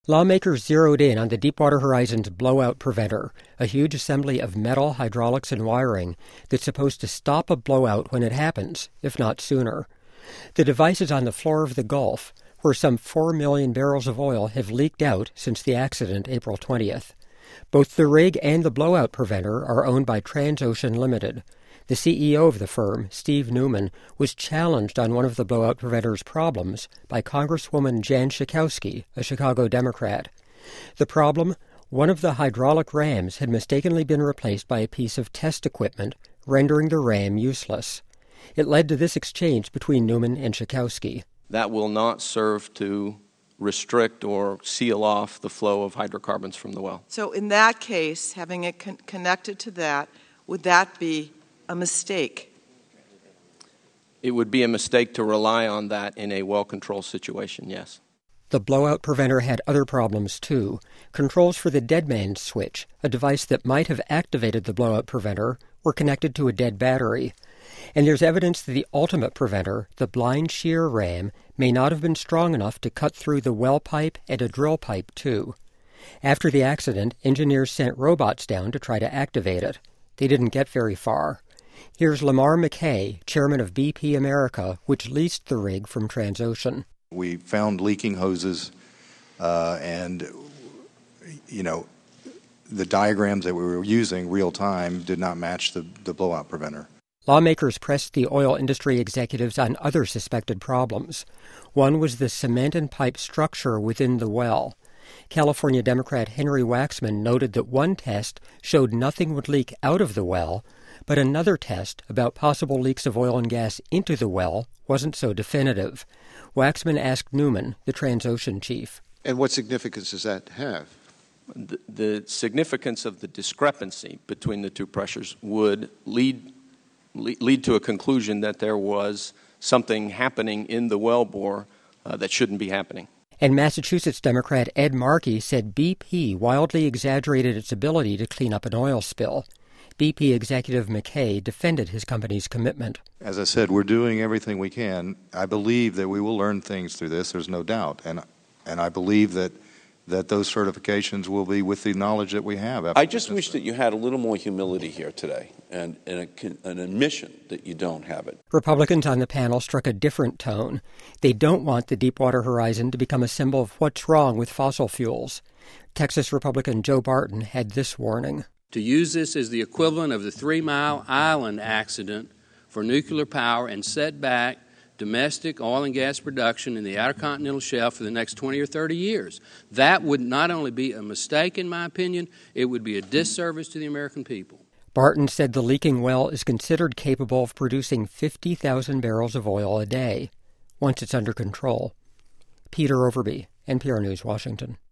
Lawmakers zeroed in on the Deepwater Horizon's blowout preventer, a huge assembly of metal, hydraulics, and wiring that's supposed to stop a blowout when it happens, if not sooner. The device is on the floor of the Gulf, where some 4 million barrels of oil have leaked out since the accident April 20th. Both the rig and the blowout preventer are owned by Transocean Limited. The CEO of the firm, Steve Newman, was challenged on one of the blowout preventer's problems by Congresswoman Jan Schakowsky, a Chicago Democrat. The problem? One of the hydraulic rams had mistakenly been replaced by a piece of test equipment, rendering the ram useless. It led to this exchange between Newman and Schakowsky. That will not serve to restrict or seal off the flow of hydrocarbons from the well. So in that case, having it connected to that, would that be a mistake? It would be a mistake to rely on that in a well-controlled situation, yes. The blowout preventer had other problems, too. Controls for the dead man's switch, a device that might have activated the blowout preventer, were connected to a dead battery. And there's evidence that the ultimate preventer, the blind shear ram, may not have been strong enough to cut through the well pipe and a drill pipe, too. After the accident, engineers sent robots down to try to activate it. They didn't get very far. Here's Lamar McKay, chairman of BP America, which leased the rig from Transocean. We found leaking hoses and the diagrams that we were using real time did not match the blowout preventer. Lawmakers pressed the oil industry executives on other suspected problems. One was the cement and pipe structure within the well. California Democrat Henry Waxman noted that one test showed nothing would leak out of the well, but another test about possible leaks of oil and gas into the well wasn't so definitive. Waxman asked Newman, the Transocean chief. And what significance does that have? The significance of the discrepancy between the two pressures would lead to a conclusion that there was something happening in the wellbore that shouldn't be happening. And Massachusetts Democrat Ed Markey said BP wildly exaggerated its ability to clean up an oil spill. BP executive McKay defended his company's commitment. As I said, we're doing everything we can. I believe that we will learn things through this, there's no doubt. And I believe that those certifications will be with the knowledge that we have. I just wish that you had a little more humility here today and an admission that you don't have it. Republicans on the panel struck a different tone. They don't want the Deepwater Horizon to become a symbol of what's wrong with fossil fuels. Texas Republican Joe Barton had this warning. To use this as the equivalent of the 3 Mile Island accident for nuclear power and set back domestic oil and gas production in the Outer Continental Shelf for the next 20 or 30 years. That would not only be a mistake, in my opinion, it would be a disservice to the American people. Barton said the leaking well is considered capable of producing 50,000 barrels of oil a day, once it's under control. Peter Overby, NPR News, Washington.